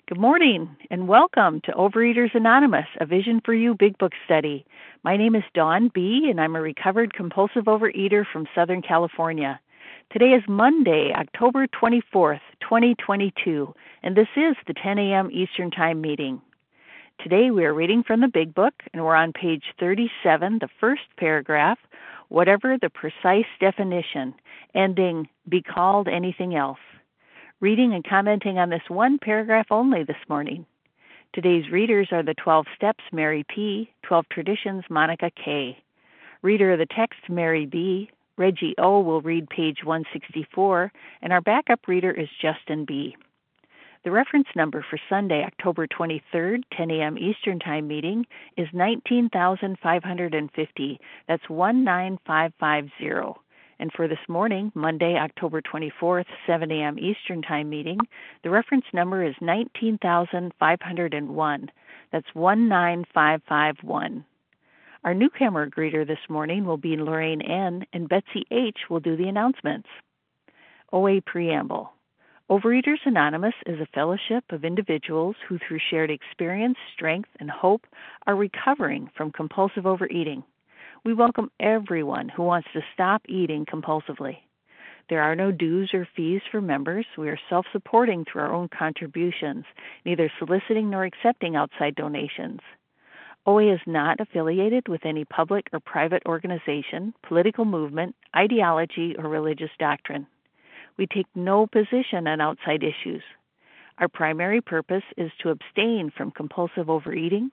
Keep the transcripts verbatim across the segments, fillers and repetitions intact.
Good morning and welcome to Overeaters Anonymous, a Vision for You Big Book study. My name is Dawn B. and I'm a recovered compulsive overeater from Southern California. Today is Monday, October twenty-fourth, twenty twenty-two, and this is the ten a.m. Eastern Time meeting. Today we are reading from the Big Book and we're on page thirty-seven, the first paragraph, whatever the precise definition, ending, be called anything else. Reading and commenting on this one paragraph only this morning. Today's readers are the twelve Steps, Mary P., twelve Traditions, Monica K. Reader of the text, Mary B. Reggie O. will read page one sixty-four, and our backup reader is Justin B. The reference number for Sunday, October twenty-third, ten a.m. Eastern Time meeting is nineteen thousand five hundred fifty. That's one nine five five zero. And for this morning, Monday, October twenty-fourth, seven a.m. Eastern Time meeting, the reference number is nineteen thousand five hundred one. That's one nine five five one. Our newcomer greeter this morning will be Lorraine N., and Betsy H. will do the announcements. O A Preamble. Overeaters Anonymous is a fellowship of individuals who, through shared experience, strength, and hope, are recovering from compulsive overeating. We welcome everyone who wants to stop eating compulsively. There are no dues or fees for members. We are self-supporting through our own contributions, neither soliciting nor accepting outside donations. O A is not affiliated with any public or private organization, political movement, ideology, or religious doctrine. We take no position on outside issues. Our primary purpose is to abstain from compulsive overeating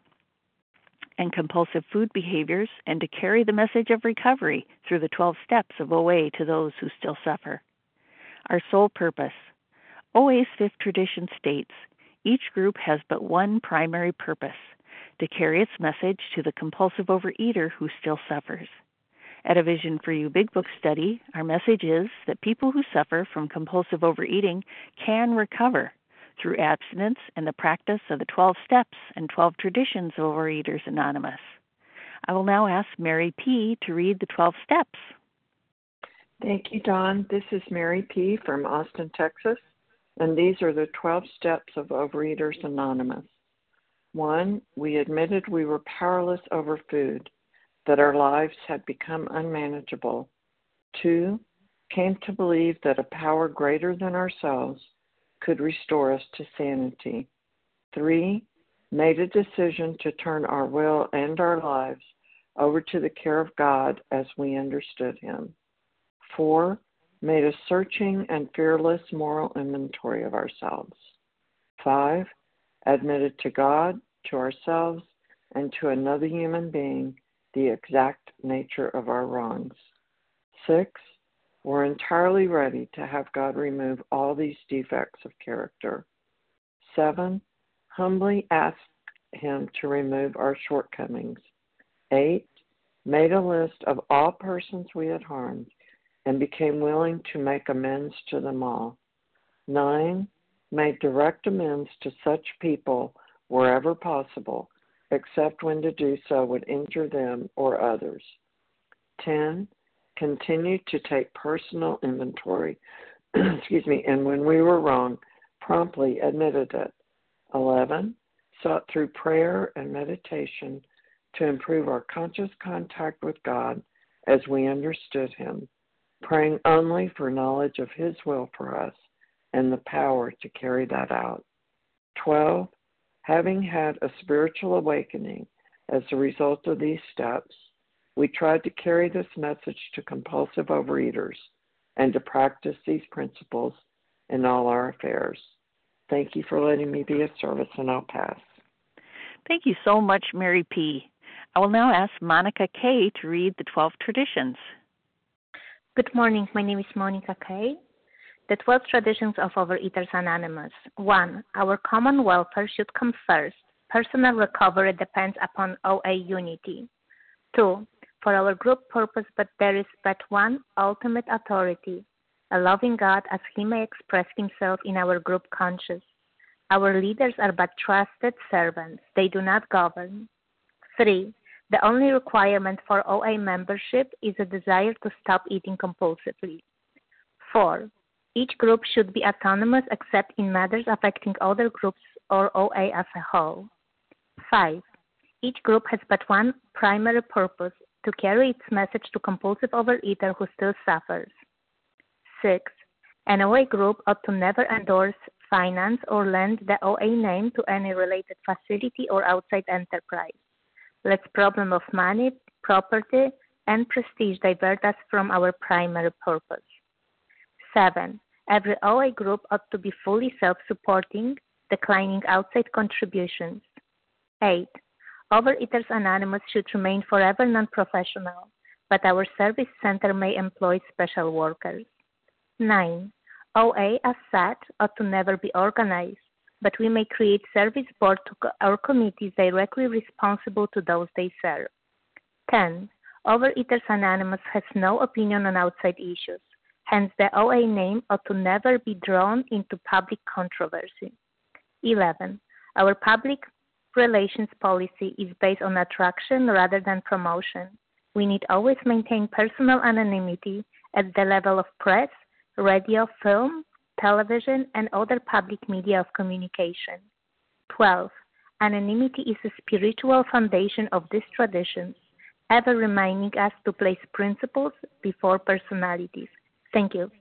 and compulsive food behaviors, and to carry the message of recovery through the twelve steps of O A to those who still suffer. Our sole purpose. O A's fifth tradition states, each group has but one primary purpose, to carry its message to the compulsive overeater who still suffers. At a Vision for You Big Book study, our message is that people who suffer from compulsive overeating can recover through abstinence and the practice of the twelve steps and twelve traditions of Overeaters Anonymous. I will now ask Mary P. to read the twelve steps. Thank you, Dawn. This is Mary P. from Austin, Texas, and these are the twelve steps of Overeaters Anonymous. One, we admitted we were powerless over food, that our lives had become unmanageable. Two, came to believe that a power greater than ourselves could restore us to sanity. Three, made a decision to turn our will and our lives over to the care of God as we understood Him. Four, made a searching and fearless moral inventory of ourselves. Five, admitted to God, to ourselves, and to another human being the exact nature of our wrongs. Six, we're entirely ready to have God remove all these defects of character. Seven, humbly asked Him to remove our shortcomings. Eight, made a list of all persons we had harmed and became willing to make amends to them all. Nine, made direct amends to such people wherever possible, except when to do so would injure them or others. Ten, continued to take personal inventory, excuse me, and when we were wrong, promptly admitted it. Eleven, sought through prayer and meditation to improve our conscious contact with God as we understood Him, praying only for knowledge of His will for us and the power to carry that out. Twelve, having had a spiritual awakening as a result of these steps, we tried to carry this message to compulsive overeaters and to practice these principles in all our affairs. Thank you for letting me be of service, and I'll pass. Thank you so much, Mary P. I will now ask Monica K. to read the twelve traditions. Good morning. My name is Monica K. The twelve traditions of Overeaters Anonymous. One, our common welfare should come first. Personal recovery depends upon O A unity. Two, for our group purpose, but there is but one ultimate authority, a loving God as He may express Himself in our group conscience. Our leaders are but trusted servants. They do not govern. Three, the only requirement for O A membership is a desire to stop eating compulsively. Four, each group should be autonomous except in matters affecting other groups or O A as a whole. Five, each group has but one primary purpose, to carry its message to compulsive overeater who still suffers. Six, an O A group ought to never endorse, finance, or lend the O A name to any related facility or outside enterprise. Let's problem of money, property, and prestige divert us from our primary purpose. Seven, every O A group ought to be fully self-supporting, declining outside contributions. Eight, Overeaters Anonymous should remain forever non-professional, but our service center may employ special workers. Nine, O A as such ought to never be organized, but we may create service board to our committees directly responsible to those they serve. Ten, Overeaters Anonymous has no opinion on outside issues, hence the O A name ought to never be drawn into public controversy. Eleven, our public relations policy is based on attraction rather than promotion. We need always maintain personal anonymity at the level of press, radio, film, television, and other public media of communication. Twelve, anonymity is a spiritual foundation of these traditions, ever reminding us to place principles before personalities. Thank you.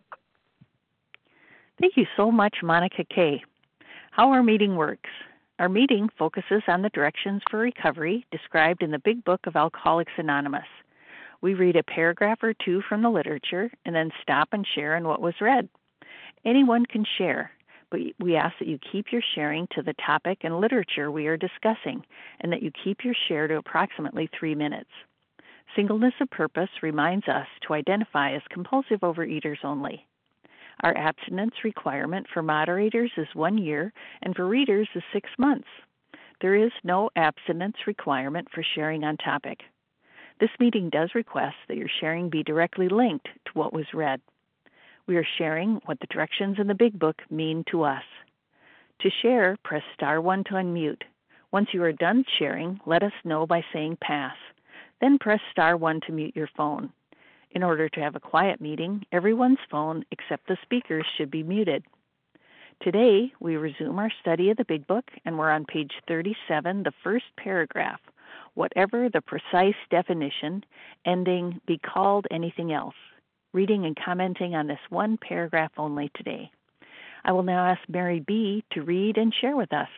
Thank you so much, Monica K. How our meeting works. Our meeting focuses on the directions for recovery described in the Big Book of Alcoholics Anonymous. We read a paragraph or two from the literature and then stop and share on what was read. Anyone can share, but we ask that you keep your sharing to the topic and literature we are discussing, and that you keep your share to approximately three minutes. Singleness of purpose reminds us to identify as compulsive overeaters only. Our abstinence requirement for moderators is one year, and for readers is six months. There is no abstinence requirement for sharing on topic. This meeting does request that your sharing be directly linked to what was read. We are sharing what the directions in the Big Book mean to us. To share, press star one to unmute. Once you are done sharing, let us know by saying pass. Then press star one to mute your phone. In order to have a quiet meeting, everyone's phone except the speaker's should be muted. Today, we resume our study of the Big Book, and we're on page thirty-seven, the first paragraph, whatever the precise definition, ending be called anything else. Reading and commenting on this one paragraph only today. I will now ask Mary B. to read and share with us.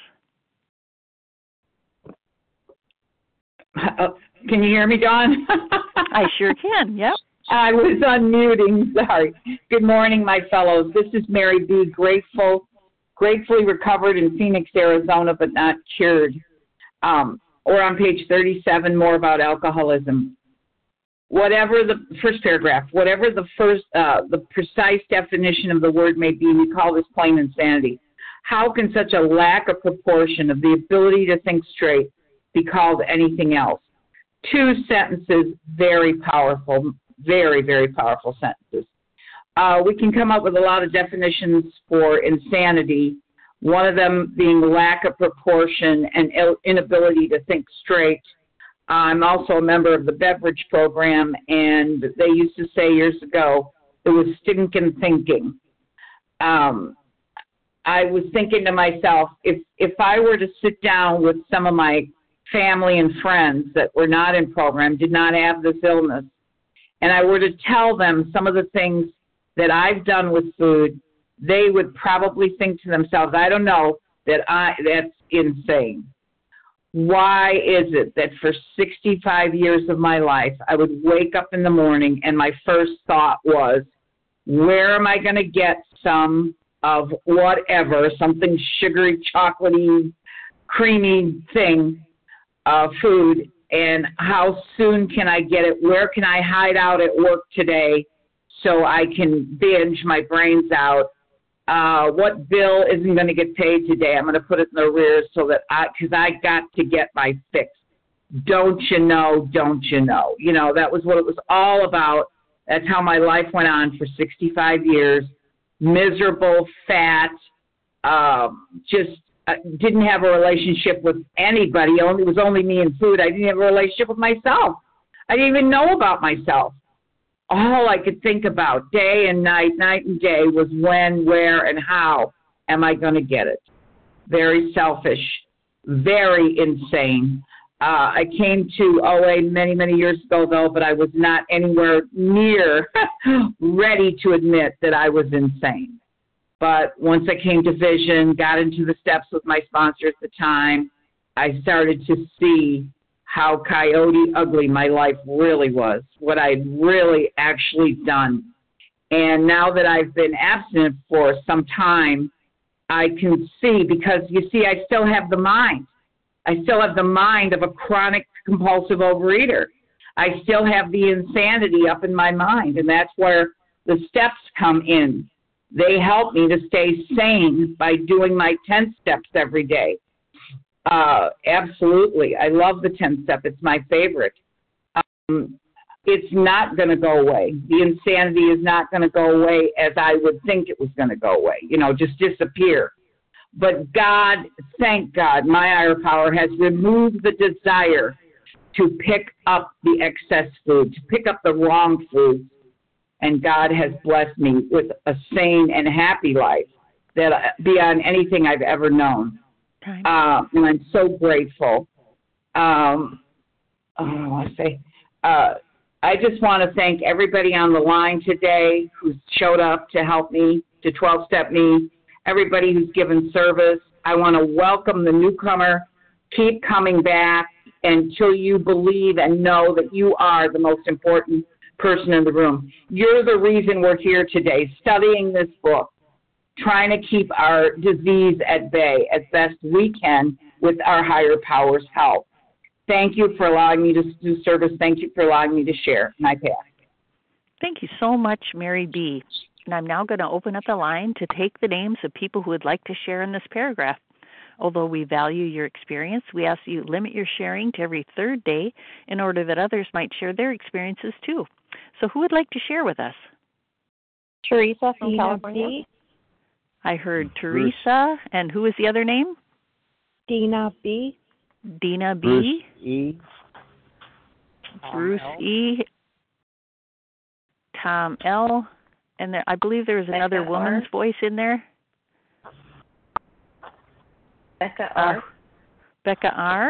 Uh, can you hear me, Dawn? I sure can, yep. I was unmuting, sorry. Good morning, my fellows. This is Mary B., grateful, gratefully recovered in Phoenix, Arizona, but not cured. Um, or on page thirty-seven, more about alcoholism. Whatever the first paragraph, whatever the first, uh, the precise definition of the word may be, we call this plain insanity. How can such a lack of proportion of the ability to think straight be called anything else? Two sentences, very powerful, very, very powerful sentences. Uh, we can come up with a lot of definitions for insanity, one of them being lack of proportion and inability to think straight. I'm also a member of the Beveridge program, and they used to say years ago, it was stinking thinking. Um, I was thinking to myself, if, if I were to sit down with some of my family and friends that were not in program, did not have this illness, and I were to tell them some of the things that I've done with food, they would probably think to themselves, I don't know, that I that's insane. Why is it that for sixty-five years of my life, I would wake up in the morning and my first thought was, where am I going to get some of whatever, something sugary, chocolatey, creamy thing, uh, food, and how soon can I get it? Where can I hide out at work today so I can binge my brains out? Uh, what bill isn't going to get paid today? I'm going to put it in the arrears so that I, because I got to get my fix. Don't you know, don't you know? You know, that was what it was all about. That's how my life went on for sixty-five years. Miserable, fat, uh, just uh, didn't have a relationship with anybody. Only, it was only me and food. I didn't have a relationship with myself. I didn't even know about myself. All I could think about day and night, night and day was when, where, and how am I going to get it? very selfish, very insane. Uh, I came to O A many, many years ago, though, but I was not anywhere near ready to admit that I was insane. But once I came to Vision, got into the steps with my sponsor at the time, I started to see how coyote ugly my life really was, what I'd really actually done. And now that I've been abstinent for some time, I can see, because you see, I still have the mind. I still have the mind of a chronic compulsive overeater. I still have the insanity up in my mind, and that's where the steps come in. They help me to stay sane by doing my ten steps every day. Uh, absolutely. I love the ten step. It's my favorite. Um, it's not going to go away. The insanity is not going to go away as I would think it was going to go away, you know, just disappear. But God, thank God, my higher power has removed the desire to pick up the excess food, to pick up the wrong food. And God has blessed me with a sane and happy life that beyond anything I've ever known. Uh, and I'm so grateful. Um, oh, I want to say, uh, I just want to thank everybody on the line today who showed up to help me, to twelve-step me, everybody who's given service. I want to welcome the newcomer. Keep coming back until you believe and know that you are the most important person in the room. You're the reason we're here today, studying this book, trying to keep our disease at bay as best we can with our higher powers' help. Thank you for allowing me to do service. Thank you for allowing me to share. And I pass. Thank you so much, Mary B. And I'm now going to open up the line to take the names of people who would like to share in this paragraph. Although we value your experience, we ask you limit your sharing to every third day in order that others might share their experiences too. So who would like to share with us? Teresa from Dina California. B. I heard Teresa, and who was the other name? Dina B. Dina B. Bruce E. Bruce E. Tom L. And there, I believe there was another Becca woman's R. voice in there. Becca R. Uh, Becca R.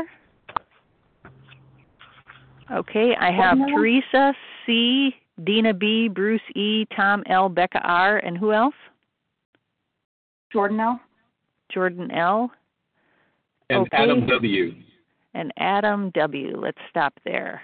Okay, I have Jordan L. Teresa C., Dina B., Bruce E., Tom L., Becca R., and who else? Jordan L. Jordan L. And Okay. Adam W. And Adam W. Let's stop there.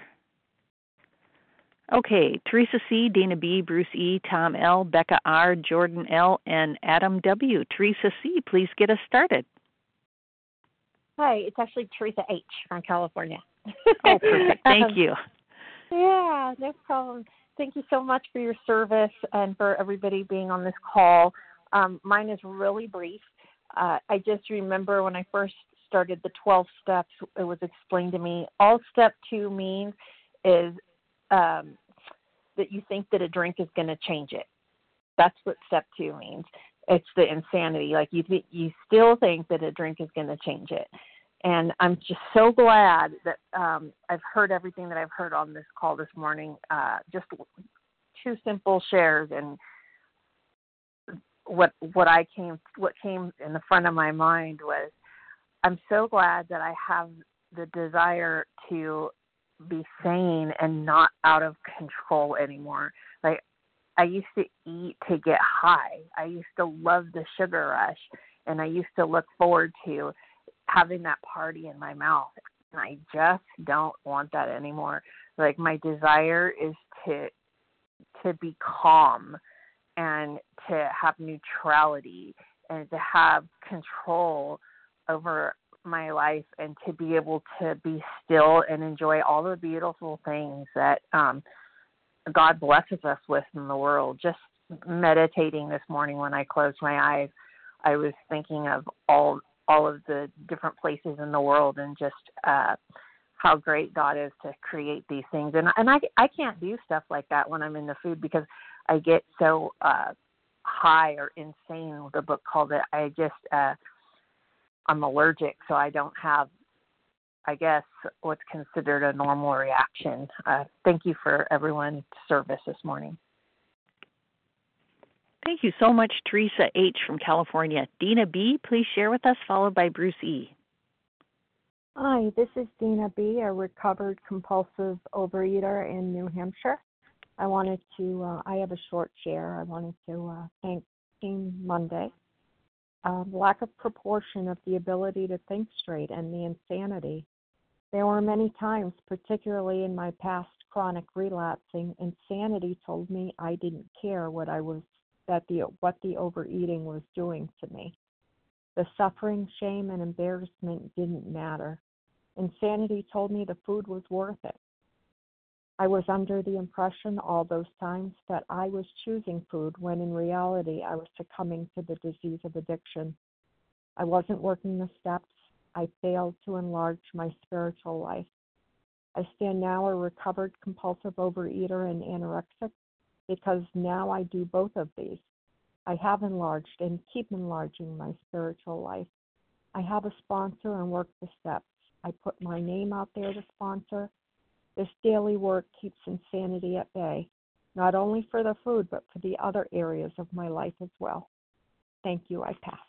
Okay, Teresa C., Dina B., Bruce E., Tom L., Becca R., Jordan L., and Adam W. Teresa C., please get us started. Hi, it's actually Teresa H. from California. Oh, perfect. Thank um, you. Yeah, no problem. Thank you so much for your service and for everybody being on this call. Um, mine is really brief. Uh, I just remember when I first started the twelve steps, it was explained to me, all step two means is um, that you think that a drink is going to change it. That's what step two means. It's the insanity. Like you, th- you still think that a drink is going to change it. And I'm just so glad that um, I've heard everything that I've heard on this call this morning. Uh, just two simple shares, and what what I came what came in the front of my mind was, I'm so glad that I have the desire to be sane and not out of control anymore. Like I used to eat to get high. I used to love the sugar rush, and I used to look forward to having that party in my mouth. And I just don't want that anymore. Like my desire is to to be calm and to have neutrality and to have control over my life and to be able to be still and enjoy all the beautiful things that um, God blesses us with in the world. Just meditating this morning when I closed my eyes, I was thinking of all all of the different places in the world and just uh, how great God is to create these things. And, and I, I can't do stuff like that when I'm in the food because I get so uh, high or insane. The book called it. I just, uh, I'm allergic, so I don't have, I guess, what's considered a normal reaction. Uh, thank you for everyone's service this morning. Thank you so much, Teresa H. from California. Dina B., please share with us, followed by Bruce E. Hi, this is Dina B., a recovered compulsive overeater in New Hampshire. I wanted to, uh, I have a short share. I wanted to uh, thank Team Monday. Uh, lack of proportion of the ability to think straight and the insanity. There were many times, particularly in my past chronic relapsing, insanity told me I didn't care what I was, that the what the overeating was doing to me. The suffering, shame, and embarrassment didn't matter. Insanity told me the food was worth it. I was under the impression all those times that I was choosing food when in reality I was succumbing to the disease of addiction. I wasn't working the steps. I failed to enlarge my spiritual life. I stand now a recovered compulsive overeater and anorexic because now I do both of these. I have enlarged and keep enlarging my spiritual life. I have a sponsor and work the steps. I put my name out there to sponsor. This daily work keeps insanity at bay, not only for the food, but for the other areas of my life as well. Thank you. I pass.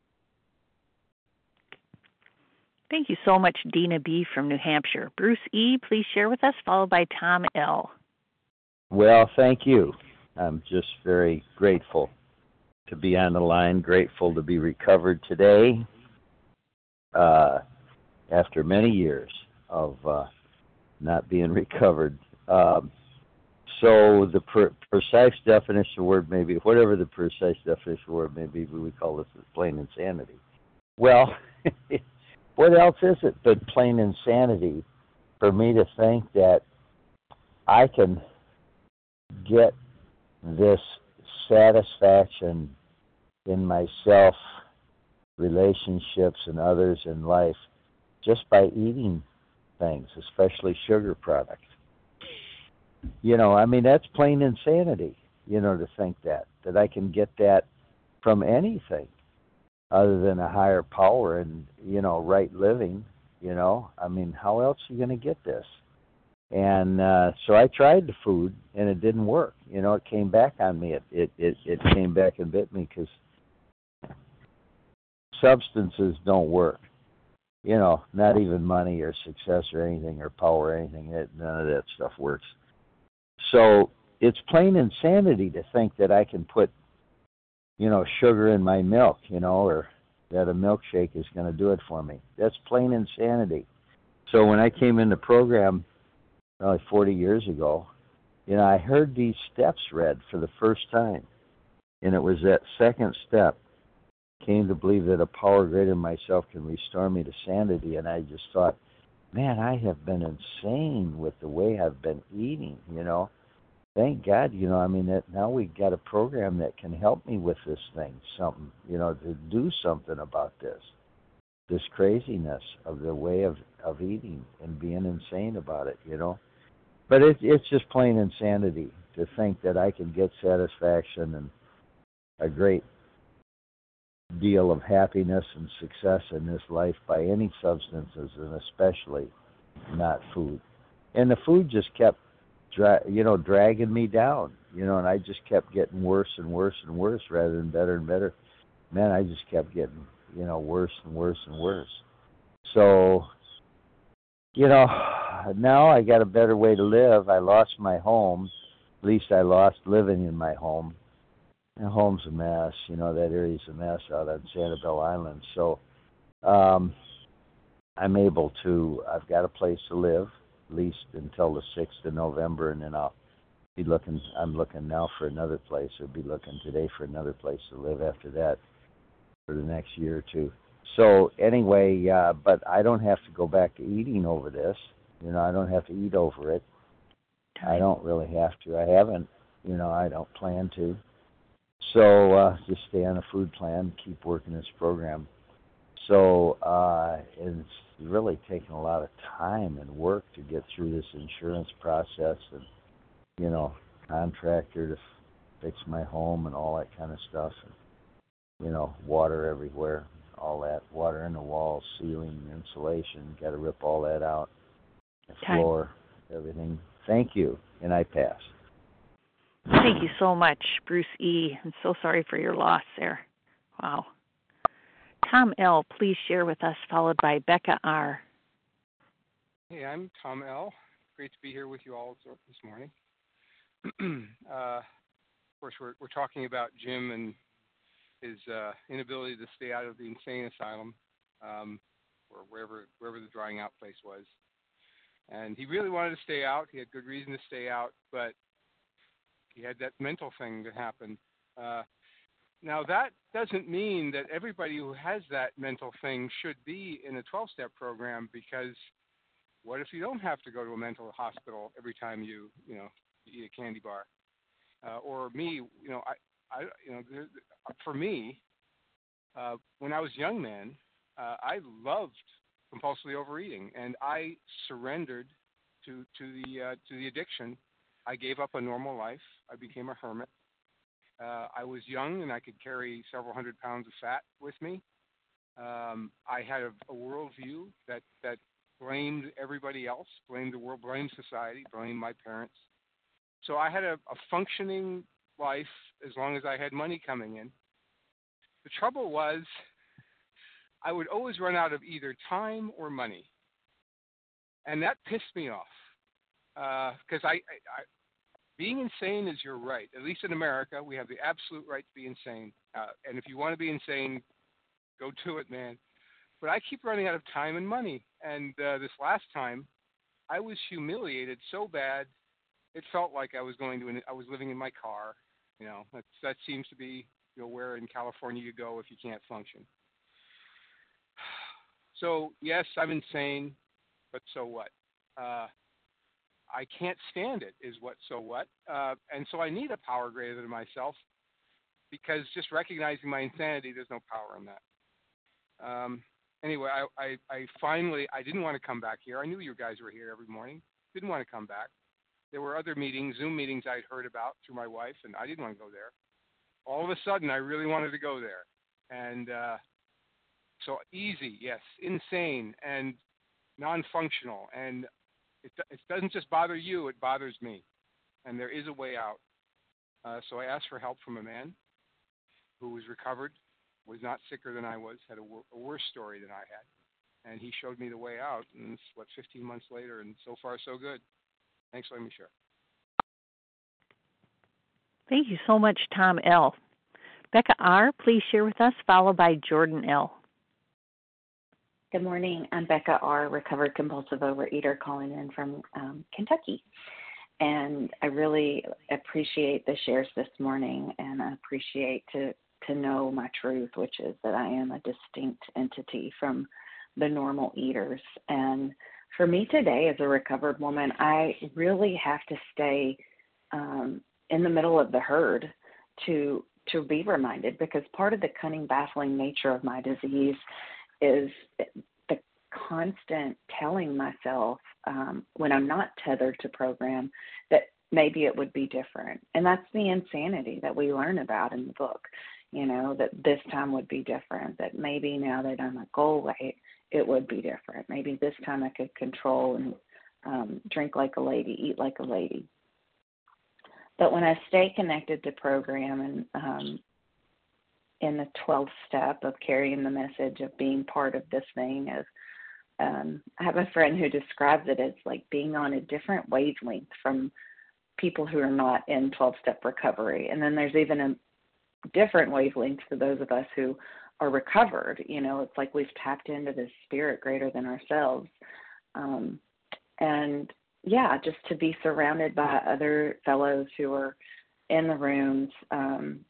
Thank you so much, Dina B. from New Hampshire. Bruce E., please share with us, followed by Tom L. Well, thank you. I'm just very grateful to be on the line, grateful to be recovered today uh, after many years of uh, not being recovered. Um, so the per- precise definition of the word may be, whatever the precise definition of the word may be, we call this plain insanity. Well, what else is it but plain insanity for me to think that I can get this satisfaction in myself, relationships, and others in life just by eating things, especially sugar products. You know, I mean, that's plain insanity, you know, to think that, that I can get that from anything other than a higher power and, you know, right living, you know. I mean, how else are you going to get this? And uh, so I tried the food, and it didn't work. You know, it came back on me. It it, it, it came back and bit me because substances don't work. You know, not even money or success or anything or power or anything. It, none of that stuff works. So it's plain insanity to think that I can put, you know, sugar in my milk, you know, or that a milkshake is going to do it for me. That's plain insanity. So when I came in the program probably forty years ago, you know, I heard these steps read for the first time. And it was that second step, came to believe that a power greater than myself can restore me to sanity. And I just thought, man, I have been insane with the way I've been eating, you know. Thank God, you know, I mean, that now we got a program that can help me with this thing, something, you know, to do something about this, this craziness of the way of, of eating and being insane about it, you know. But it, it's just plain insanity to think that I can get satisfaction and a great deal of happiness and success in this life by any substances, and especially not food. And the food just kept, dra- you know, dragging me down, you know, and I just kept getting worse and worse and worse rather than better and better. Man, I just kept getting, you know, worse and worse and worse. So, you know, now I got a better way to live. I lost my home. At least I lost living in my home. The home's a mess, you know, that area's a mess out on Sanibel Island. So um, I'm able to, I've got a place to live, at least until the sixth of November, and then I'll be looking, I'm looking now for another place, or be looking today for another place to live after that for the next year or two. So anyway, uh, but I don't have to go back to eating over this. You know, I don't have to eat over it. I don't really have to. I haven't, you know, I don't plan to. So uh, just stay on a food plan, keep working this program. So uh, it's really taken a lot of time and work to get through this insurance process and, you know, contractor to f- fix my home and all that kind of stuff. And, you know, water everywhere, all that, water in the walls, ceiling, insulation, got to rip all that out, the Time. floor, everything. Thank you, and I pass. Thank you so much, Bruce E. I'm so sorry for your loss there. Wow. Tom L., please share with us, followed by Becca R. Hey, I'm Tom L. Great to be here with you all this morning. uh, of course, we're, we're talking about Jim and his uh, inability to stay out of the insane asylum, um, or wherever wherever the drying out place was. And he really wanted to stay out. He had good reason to stay out, but he had that mental thing that happened. Uh, now, that doesn't mean that everybody who has that mental thing should be in a twelve-step program, because what if you don't have to go to a mental hospital every time you, you know, you eat a candy bar? Uh, or me, you know, I, I, you know, for me, uh, when I was a young man, uh, I loved compulsively overeating, and I surrendered to to the uh, to the addiction. I gave up a normal life. I became a hermit. Uh, I was young, and I could carry several hundred pounds of fat with me. Um, I had a, a worldview that that blamed everybody else, blamed the world, blamed society, blamed my parents. So I had a, a functioning life as long as I had money coming in. The trouble was, I would always run out of either time or money. And that pissed me off. Because uh, I, I, I, being insane is your right. At least in America, we have the absolute right to be insane. Uh, and if you want to be insane, go to it, man. But I keep running out of time and money. And uh, this last time, I was humiliated so bad, it felt like I was going to, an, I was living in my car. You know, that's, that seems to be, you know, where in California you go if you can't function. So, yes, I'm insane, but so what? Uh, I can't stand it is what, so what? Uh, and so I need a power greater than myself, because just recognizing my insanity, there's no power in that. Um, anyway, I, I, I finally, I didn't want to come back here. I knew you guys were here every morning. Didn't want to come back. There were other meetings, Zoom meetings I'd heard about through my wife, and I didn't want to go there. All of a sudden, I really wanted to go there. And uh, so easy, yes, insane and non-functional. And it, it doesn't just bother you, it bothers me. And there is a way out. Uh, so I asked for help from a man who was recovered, was not sicker than I was, had a, wor- a worse story than I had. And he showed me the way out. And it's, what, fifteen months later, and so far, so good. Thanks for letting me share. Thank you so much, Tom L. Becca R., please share with us, followed by Jordan L. Good morning. I'm Becca R., recovered compulsive overeater, calling in from um, Kentucky. And I really appreciate the shares this morning, and I appreciate to, to know my truth, which is that I am a distinct entity from the normal eaters. And for me today, as a recovered woman, I really have to stay um, in the middle of the herd to to be reminded, because part of the cunning, baffling nature of my disease is the constant telling myself um, when I'm not tethered to program that maybe it would be different. And that's the insanity that we learn about in the book, you know, that this time would be different, that maybe now that I'm at goal weight, it would be different. Maybe this time I could control and um, drink like a lady, eat like a lady. But when I stay connected to program and um, in the twelfth step of carrying the message of being part of this thing, of um, I have a friend who describes it as like being on a different wavelength from people who are not in twelve-step recovery. And then there's even a different wavelength for those of us who are recovered. You know, it's like we've tapped into this spirit greater than ourselves. Um, and yeah, just to be surrounded by other fellows who are in the rooms um,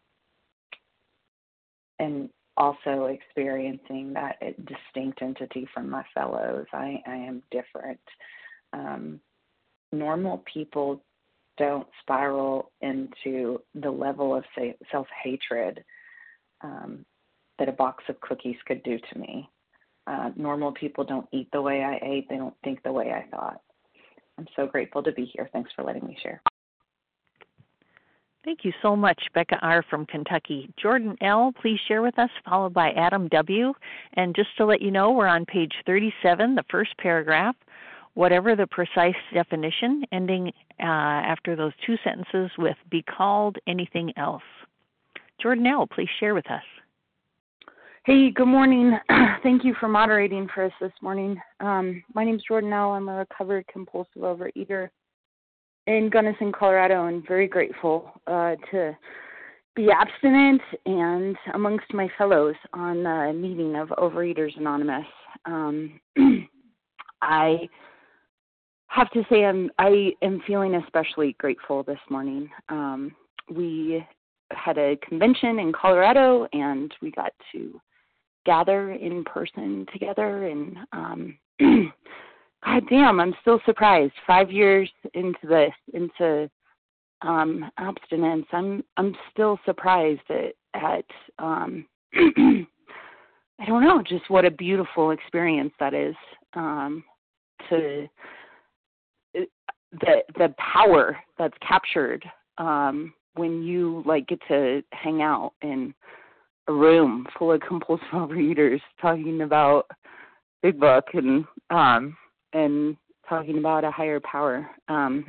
and also experiencing that distinct entity from my fellows. I, I am different. Um, normal people don't spiral into the level of say, self-hatred um, that a box of cookies could do to me. Uh, normal people don't eat the way I ate. They don't think the way I thought. I'm so grateful to be here. Thanks for letting me share. Thank you so much, Becca R. from Kentucky. Jordan L., please share with us, followed by Adam W. And just to let you know, we're on page thirty-seven, the first paragraph. whatever the precise definition, ending uh, after those two sentences with be called anything else. Jordan L., please share with us. Hey, good morning. Thank you for moderating for us this morning. Um, my name is Jordan L. I'm a recovered compulsive overeater in Gunnison, Colorado, and very grateful uh, to be abstinent and amongst my fellows on the meeting of Overeaters Anonymous. Um, I have to say I'm, I am feeling especially grateful this morning. Um, we had a convention in Colorado, and we got to gather in person together, and um, God damn, I'm still surprised. Five years into this, into um, abstinence, I'm I'm still surprised at, at um, I don't know, just what a beautiful experience that is. Um, to the the power that's captured um, when you like get to hang out in a room full of compulsive overeaters talking about Big Book and um, and talking about a higher power. Um,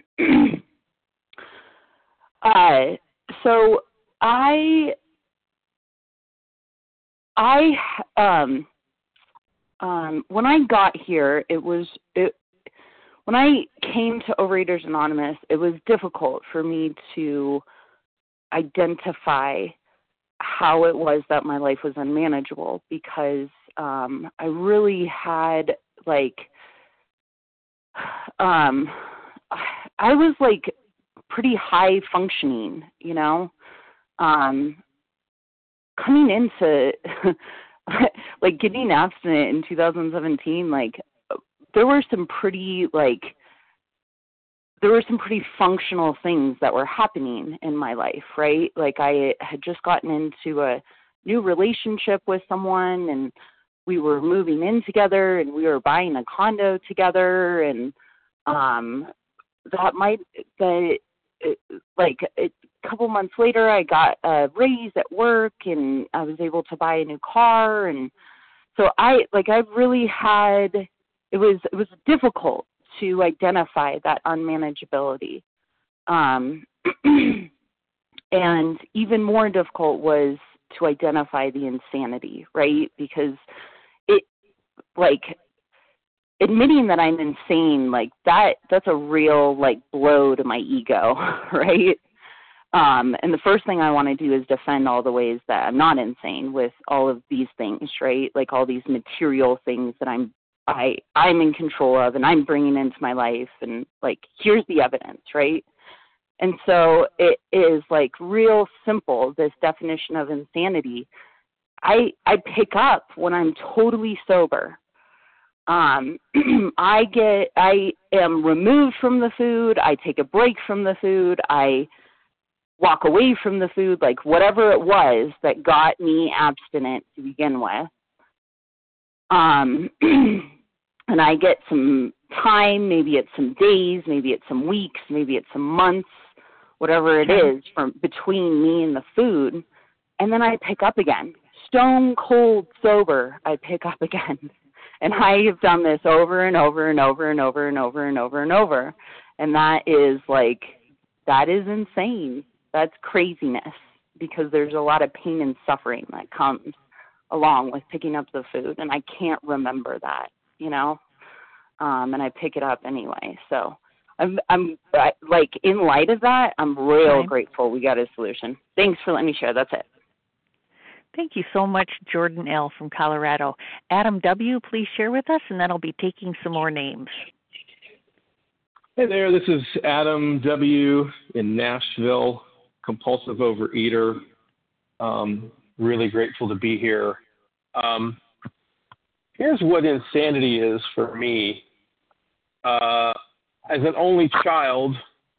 uh, so I I um, um, when I got here, it was it, when I came to Overeaters Anonymous, it was difficult for me to identify how it was that my life was unmanageable, because um, I really had like um, I was like pretty high functioning, you know, um, coming into like getting abstinent in two thousand seventeen. Like there were some pretty like there were some pretty functional things that were happening in my life, right? Like I had just gotten into a new relationship with someone, and we were moving in together, and we were buying a condo together, and um, that might, the, like a couple months later, I got a raise at work, and I was able to buy a new car, and so I, like I really had, it was, it was difficult to identify that unmanageability. Um, and even more difficult was to identify the insanity, right? Because it, like, admitting that I'm insane, like, that, that's a real, like, blow to my ego, right? Um, and the first thing I want to do is defend all the ways that I'm not insane with all of these things, right? Like all these material things that I'm I, I'm in control of and I'm bringing into my life, and like, here's the evidence, right? And so it is like real simple, this definition of insanity. I, I pick up when I'm totally sober. Um, I get, I am removed from the food. I take a break from the food. I walk away from the food, like whatever it was that got me abstinent to begin with. Um, and I get some time, maybe it's some days, maybe it's some weeks, maybe it's some months, whatever it is from between me and the food. And then I pick up again, stone cold sober. I pick up again. And I have done this over and over and over and over and over and over and over. And that is like, that is insane. That's craziness, because there's a lot of pain and suffering that comes along with picking up the food, and I can't remember that, you know, um, and I pick it up anyway. So I'm, I'm I, like, in light of that, I'm real okay. grateful we got a solution. Thanks for letting me share. That's it. Thank you so much, Jordan L. from Colorado. Adam W., please share with us, and then I'll be taking some more names. Hey there, this is Adam W. in Nashville, compulsive overeater. Um, really grateful to be here. Um, here's what insanity is for me. Uh, as an only child,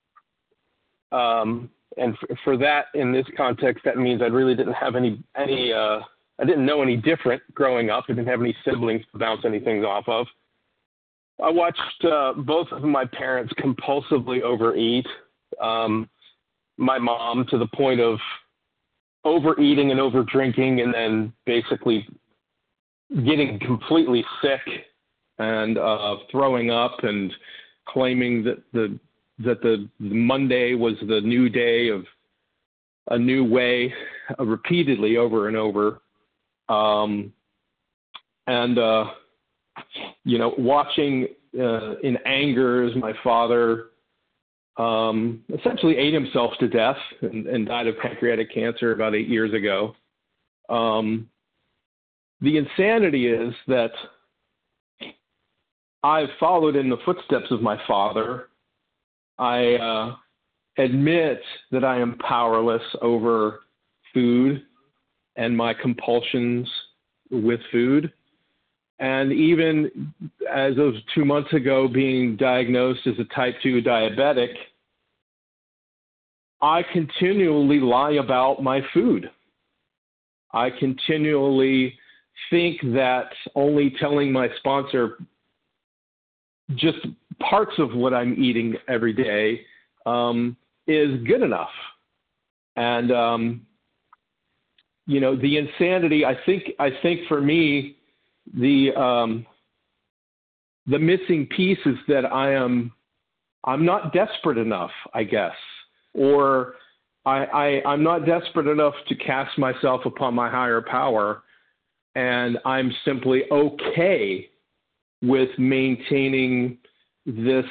um, and for, for that, in this context, that means I really didn't have any, any uh, I didn't know any different growing up. I didn't have any siblings to bounce anything off of. I watched uh, both of my parents compulsively overeat. Um, my mom to the point of overeating and over drinking, and then basically getting completely sick and uh, throwing up and claiming that the that the Monday was the new day of a new way, uh, repeatedly over and over, um, and uh, you know, watching uh, in anger as my father um, essentially ate himself to death and, and died of pancreatic cancer about eight years ago. Um, the insanity is that I've followed in the footsteps of my father. I uh, admit that I am powerless over food and my compulsions with food. And even as of two months ago, being diagnosed as a type two diabetic, I continually lie about my food. I continually think that only telling my sponsor just parts of what I'm eating every day um, is good enough. And, um, you know, the insanity, I think, I think for me, the, um, the missing piece is that I am, I'm not desperate enough, I guess, or I, I, I'm not desperate enough to cast myself upon my higher power, and I'm simply okay with maintaining this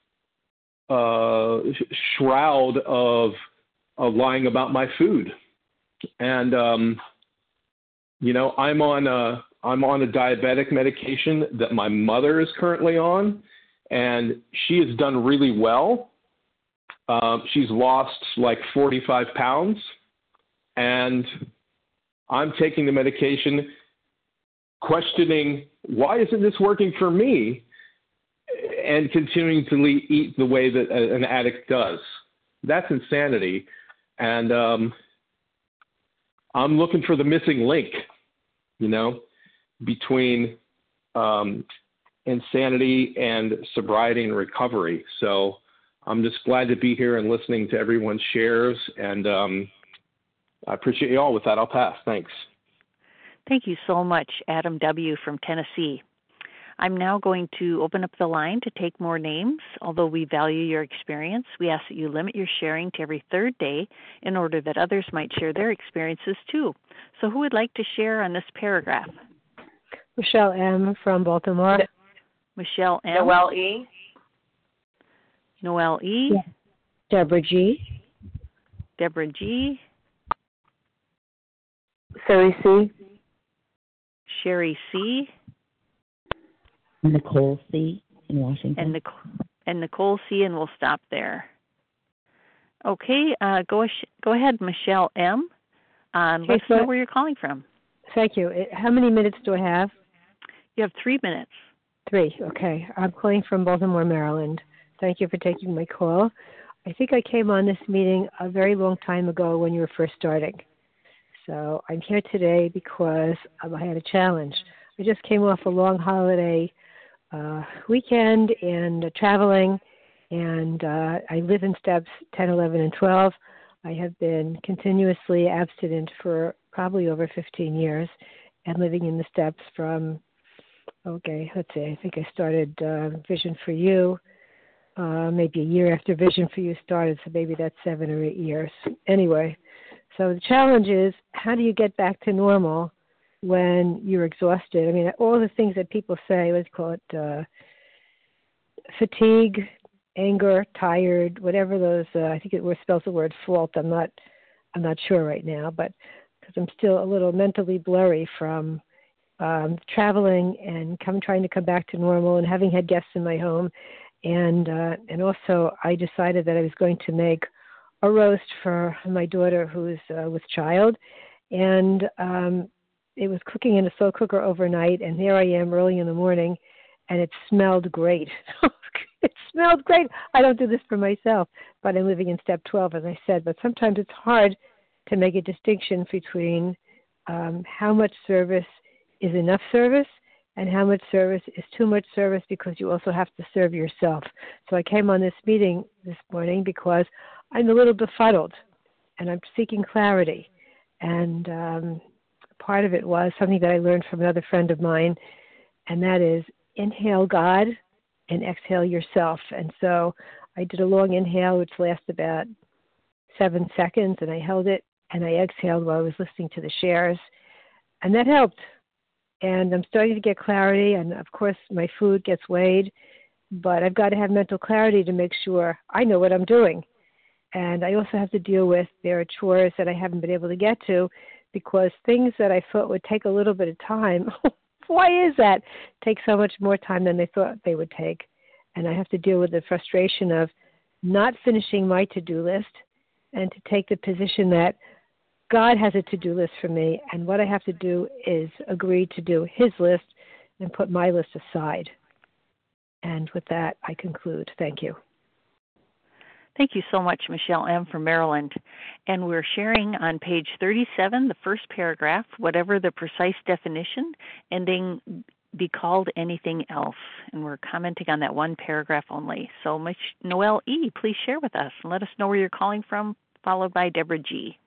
uh, shroud of, of lying about my food. And, um, you know, I'm on a, I'm on a diabetic medication that my mother is currently on, and she has done really well. Um, she's lost like forty-five pounds, and I'm taking the medication questioning, why isn't this working for me? And continuing to le- eat the way that a, an addict does. That's insanity. And um, I'm looking for the missing link, you know, between um, insanity and sobriety and recovery. So I'm just glad to be here and listening to everyone's shares. And um, I appreciate you all. With that, I'll pass. Thanks. Thank you so much, Adam W. from Tennessee. I'm now going to open up the line to take more names. Although we value your experience, we ask that you limit your sharing to every third day in order that others might share their experiences too. So who would like to share on this paragraph? Michelle M. from Baltimore. Michelle M. Noelle E. Noelle E. Yeah. Deborah G. Deborah G. Sherry C. Sherry C. Nicole C. in Washington. And Nicole, and Nicole C. And we'll stop there. Okay, uh, go go ahead, Michelle M. Um, let's know where you're calling from. Thank you. How many minutes do I have? You have three minutes. Three, okay. I'm calling from Baltimore, Maryland. Thank you for taking my call. I think I came on this meeting a very long time ago when you were first starting. So I'm here today because I had a challenge. I just came off a long holiday uh, weekend and uh, traveling, and uh, I live in steps ten, eleven, and twelve. I have been continuously abstinent for probably over fifteen years and living in the steps from, okay, let's see, I think I started uh, Vision for You uh, maybe a year after Vision for You started, so maybe that's seven or eight years. Anyway, so the challenge is, how do you get back to normal when you're exhausted? I mean, all the things that people say, let's call it uh, fatigue, anger, tired, whatever those, uh, I think it spells the word fault. I'm not, I'm not sure right now, but because I'm still a little mentally blurry from um, traveling and come, trying to come back to normal and having had guests in my home. And, uh, and also I decided that I was going to make a roast for my daughter who's uh, with child. And um, it was cooking in a slow cooker overnight. And here I am early in the morning, and it smelled great. It smelled great. I don't do this for myself, but I'm living in step twelve, as I said. But sometimes it's hard to make a distinction between um, how much service is enough service and how much service is too much service, because you also have to serve yourself. So I came on this meeting this morning because I'm a little befuddled, and I'm seeking clarity. And um, part of it was something that I learned from another friend of mine, and that is, inhale God and exhale yourself. And so I did a long inhale, which lasted about seven seconds, and I held it, and I exhaled while I was listening to the shares, and that helped. And I'm starting to get clarity, and of course my food gets weighed, but I've got to have mental clarity to make sure I know what I'm doing. And I also have to deal with there are chores that I haven't been able to get to because things that I thought would take a little bit of time, why is that, take so much more time than they thought they would take. And I have to deal with the frustration of not finishing my to-do list and to take the position that God has a to-do list for me, and what I have to do is agree to do his list and put my list aside. And with that, I conclude. Thank you. Thank you so much, Michelle M. from Maryland. And we're sharing on page thirty-seven, the first paragraph, whatever the precise definition, ending be called anything else. And we're commenting on that one paragraph only. So, Mich- Noelle E., please share with us and let us know where you're calling from, followed by Deborah G.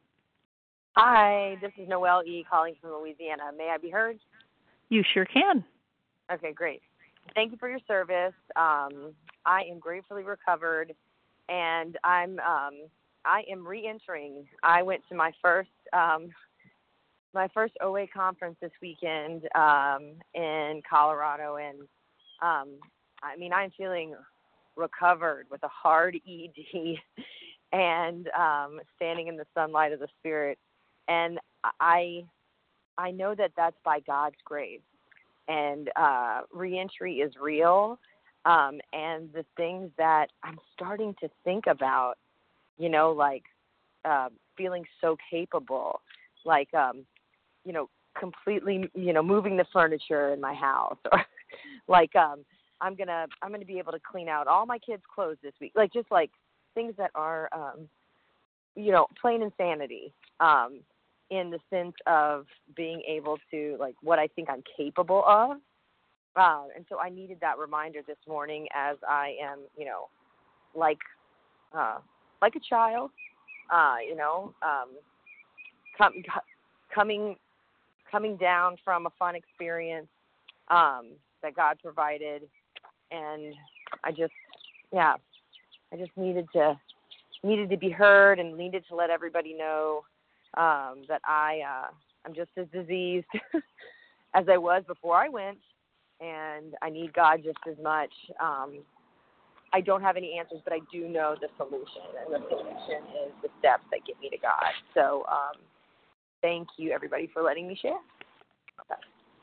Hi, this is Noelle E. calling from Louisiana. May I be heard? You sure can. Okay, great. Thank you for your service. Um, I am gratefully recovered, and I'm um, I am re-entering. I went to my first um, my first O A conference this weekend um, in Colorado, and um, I mean I'm feeling recovered with a hard E D and um, standing in the sunlight of the Spirit. And I I know that that's by God's grace. And uh, reentry is real. Um, and the things that I'm starting to think about, you know, like uh, feeling so capable, like, um, you know, completely, you know, moving the furniture in my house, or like um, I'm gonna I'm gonna be able to clean out all my kids' clothes this week, like just like things that are, um, you know, plain insanity. Um, in the sense of being able to, like, what I think I'm capable of. Uh, and so I needed that reminder this morning as I am, you know, like uh, like a child, uh, you know, um, com- coming coming down from a fun experience um, that God provided. And I just, yeah, I just needed to needed to be heard and needed to let everybody know Um, that I, uh, I'm just as diseased as I was before I went, and I need God just as much. Um, I don't have any answers, but I do know the solution, and the solution is the steps that get me to God. So um, thank you, everybody, for letting me share. Okay.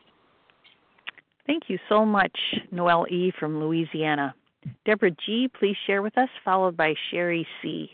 Thank you so much, Noelle E. from Louisiana. Deborah G., please share with us, followed by Sherry C.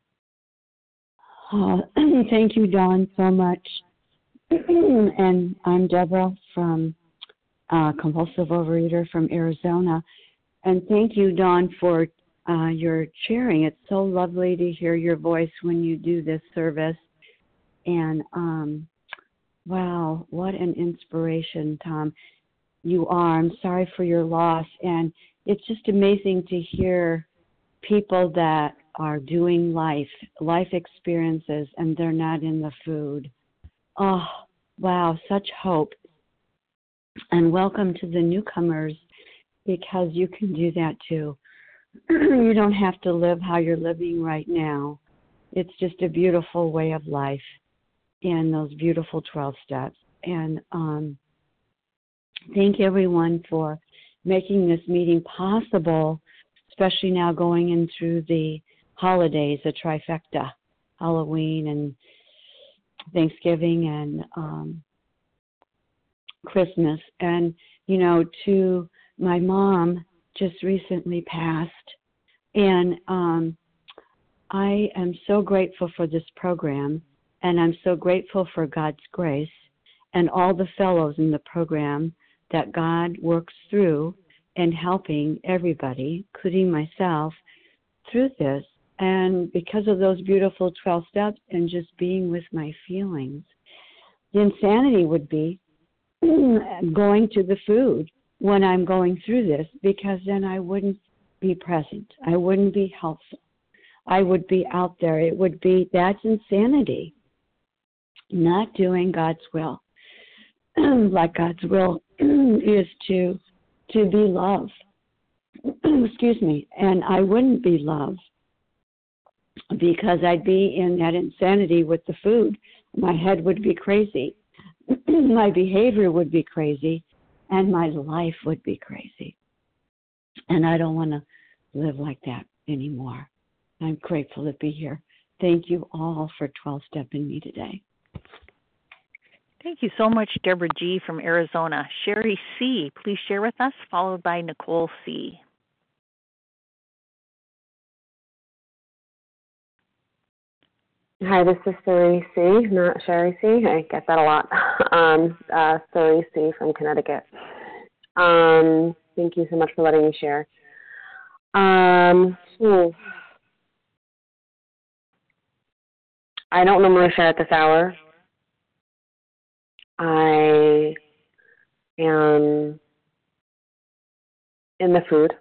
Uh, thank you, Dawn, so much. And I'm Deborah from uh, Compulsive Overeater from Arizona. And thank you, Dawn, for uh, your sharing. It's so lovely to hear your voice when you do this service. And um, wow, what an inspiration, Tom, you are. I'm sorry for your loss. And it's just amazing to hear people that are doing life, life experiences, and they're not in the food. Oh, wow, such hope. And welcome to the newcomers, because you can do that too. You don't have to live how you're living right now. It's just a beautiful way of life and those beautiful twelve steps. And um, thank everyone for making this meeting possible, especially now going in through the holidays, the trifecta, Halloween and Thanksgiving and um, Christmas. And, you know, to my mom just recently passed. And um, I am so grateful for this program, and I'm so grateful for God's grace and all the fellows in the program that God works through and helping everybody, including myself, through this. And because of those beautiful twelve steps and just being with my feelings, the insanity would be going to the food when I'm going through this, because then I wouldn't be present. I wouldn't be helpful. I would be out there. It would be, that's insanity, not doing God's will. Like God's will is to to be love. Excuse me. And I wouldn't be love because I'd be in that insanity with the food. My head would be crazy. My behavior would be crazy. And my life would be crazy. And I don't want to live like that anymore. I'm grateful to be here. Thank you all for twelve-stepping me today. Thank you so much, Deborah G. from Arizona. Sherry C., please share with us, followed by Nicole C. Hi, this is Suri C., not Sherry C. I get that a lot. Um, uh, Suri C. from Connecticut. Um, thank you so much for letting me share. Um, hmm. I don't normally share at this hour. I am in the food,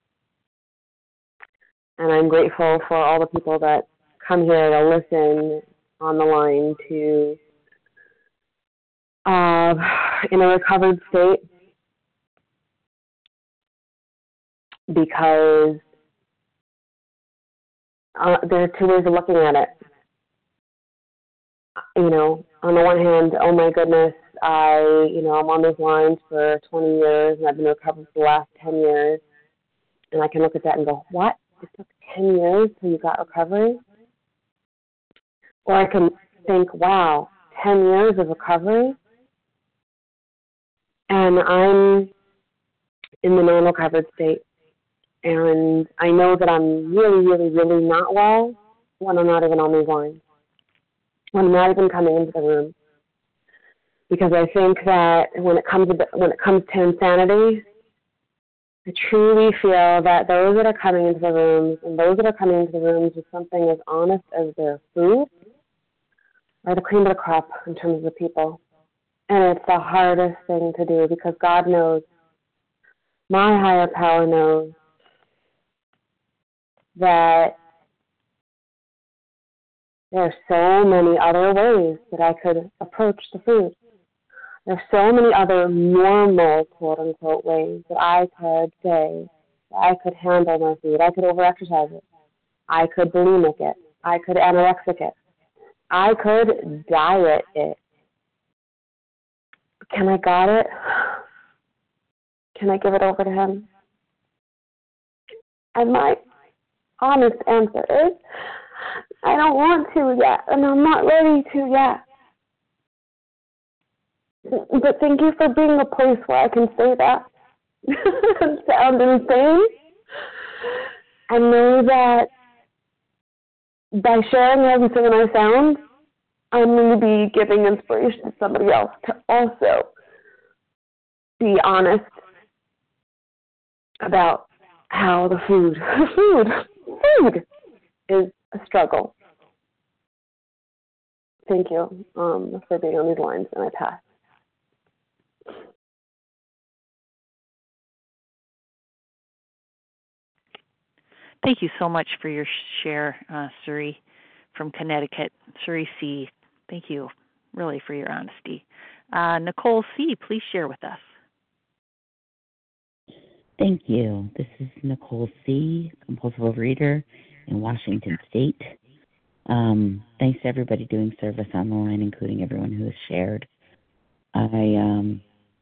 and I'm grateful for all the people that come here to listen on the line to, uh, in a recovered state, because uh, there are two ways of looking at it. You know, on the one hand, oh my goodness, I, you know, I'm on those lines for twenty years and I've been recovered for the last ten years. And I can look at that and go, what? It took ten years till you got recovery? Or I can think, wow, ten years of recovery? And I'm in the non-recovered state. And I know that I'm really, really, really not well when I'm not even on these lines, when I'm not even coming into the room. Because I think that when it comes to, when it comes to insanity, I truly feel that those that are coming into the rooms and those that are coming into the rooms with something as honest as their food are the cream of the crop in terms of the people. And it's the hardest thing to do because God knows, my higher power knows that there are so many other ways that I could approach the food. There are so many other normal, quote-unquote, ways that I could say, that I could handle my food. I could over-exercise it. I could bulimic it. I could anorexic it. I could diet it. Can I God it? Can I give it over to Him? And my honest answer is, I don't want to yet, and I'm not ready to yet. But thank you for being a place where I can say that. Sound insane? I know that by sharing everything that I found, I'm going to be giving inspiration to somebody else to also be honest about how the food, food, food is a struggle. Thank you um, for being on these lines, and I pass. Thank you so much for your share, uh, Suri from Connecticut. Suri C., thank you really for your honesty. Uh, Nicole C., please share with us. Thank you. This is Nicole C., compulsive overeater in Washington State. Um, thanks to everybody doing service on the line, including everyone who has shared. I, um,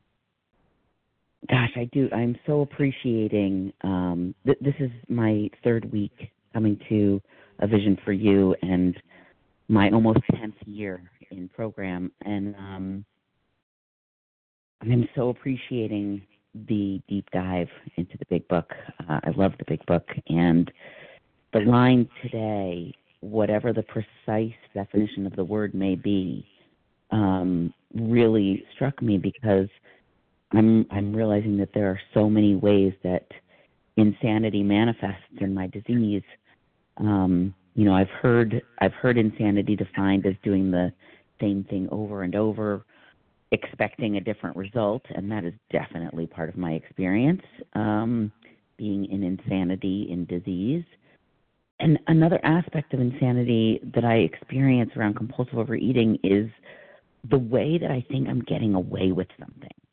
gosh, I do. I'm so appreciating. Um, th- this is my third week coming to A Vision for You, and my almost tenth year in program, and um, I'm so appreciating the deep dive into the big book. Uh, I love the big book, and the line today, whatever the precise definition of the word may be, um, really struck me because I'm I'm realizing that there are so many ways that insanity manifests in my disease. Um, you know, I've heard I've heard insanity defined as doing the same thing over and over, expecting a different result, and that is definitely part of my experience, um, being in insanity in disease. And another aspect of insanity that I experience around compulsive overeating is the way that I think I'm getting away with something,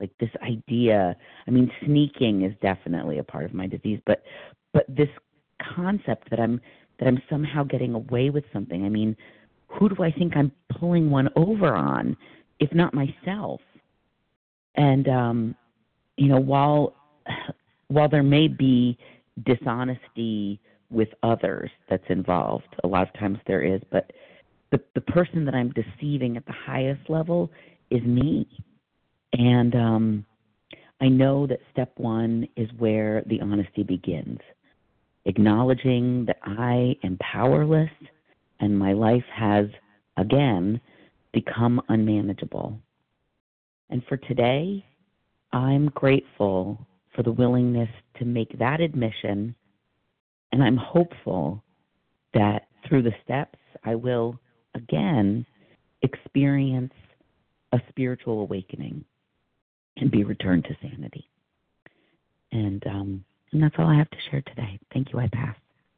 Like this idea, I mean, sneaking is definitely a part of my disease, but but this concept that I'm that I'm somehow getting away with something. I mean, who do I think I'm pulling one over on, if not myself? And um, you know, while while there may be dishonesty with others that's involved, a lot of times there is, but the the person that I'm deceiving at the highest level is me. And um, I know that step one is where the honesty begins, acknowledging that I am powerless and my life has, again, become unmanageable. And for today, I'm grateful for the willingness to make that admission, and I'm hopeful that through the steps I will, again, experience a spiritual awakening and be returned to sanity. And um, and that's all I have to share today. Thank you. I pass.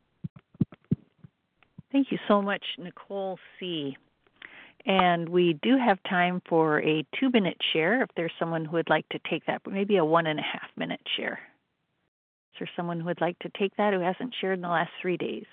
Thank you so much, Nicole C. And we do have time for a two-minute share if there's someone who would like to take that, but maybe a one-and-a-half-minute share. Is there someone who would like to take that who hasn't shared in the last three days?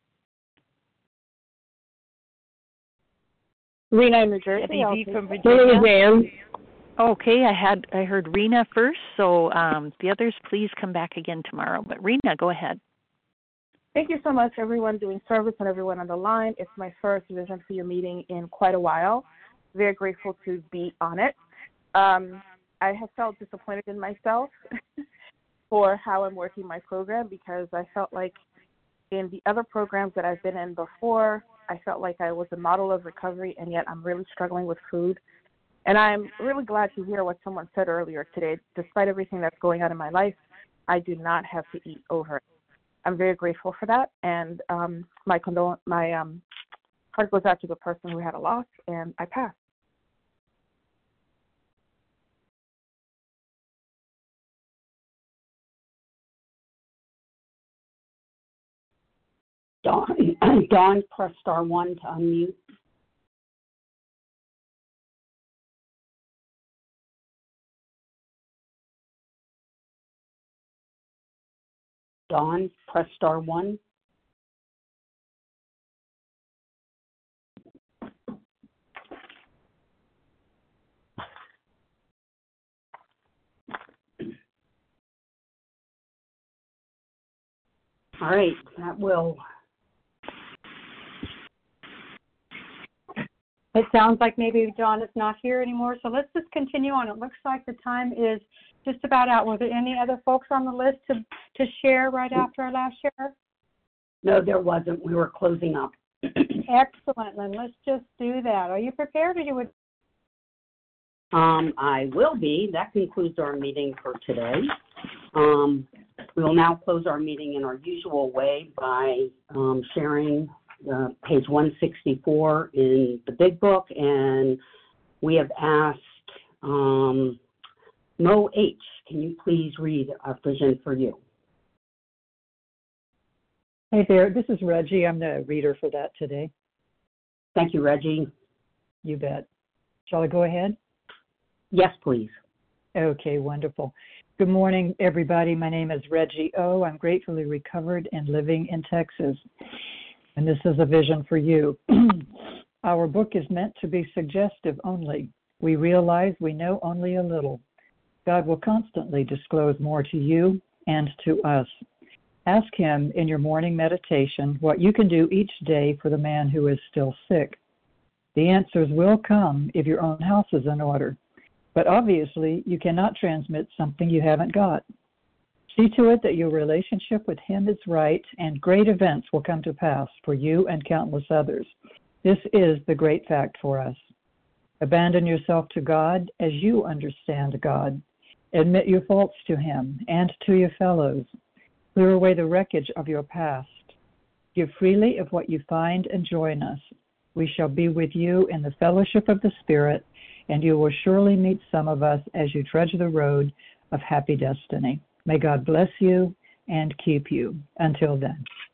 Rena in New Jersey. Debbie V from Virginia. Okay, I had I heard Rena first, so um, the others please come back again tomorrow. But Rena, go ahead. Thank you so much, everyone doing service and everyone on the line. It's my first Vision for You meeting in quite a while. Very grateful to be on it. Um, I have felt disappointed in myself for how I'm working my program, because I felt like in the other programs that I've been in before, I felt like I was a model of recovery, and yet I'm really struggling with food. And I'm really glad to hear what someone said earlier today. Despite everything that's going on in my life, I do not have to eat over it. I'm very grateful for that, and um, my condol- my um, heart goes out to the person who had a loss, and I pass. Dawn, Dawn, press star one to unmute. Dawn, press star one. All right, that will. It sounds like maybe John is not here anymore, so let's just continue on. It looks like the time is just about out. Were there any other folks on the list to, to share right after our last share? No, there wasn't. We were closing up. Excellent. Then let's just do that. Are you prepared, or you would? Um, I will be. That concludes our meeting for today. Um, we will now close our meeting in our usual way by um, sharing uh, page one sixty-four in the Big Book, and we have asked um, Mo H., can you please read A Vision for You? Hey there, this is Reggie. I'm the reader for that today. Thank you, Reggie. You bet. Shall I go ahead? Yes, please. Okay, wonderful. Good morning, everybody. My name is Reggie O. I'm gratefully recovered and living in Texas. And this is A Vision for You. Our book is meant to be suggestive only. We realize we know only a little. God will constantly disclose more to you and to us. Ask Him in your morning meditation what you can do each day for the man who is still sick. The answers will come if your own house is in order. But obviously, you cannot transmit something you haven't got. See to it that your relationship with Him is right, and great events will come to pass for you and countless others. This is the great fact for us. Abandon yourself to God as you understand God. Admit your faults to Him and to your fellows. Clear away the wreckage of your past. Give freely of what you find and join us. We shall be with you in the fellowship of the Spirit, and you will surely meet some of us as you trudge the road of happy destiny. May God bless you and keep you. Until then.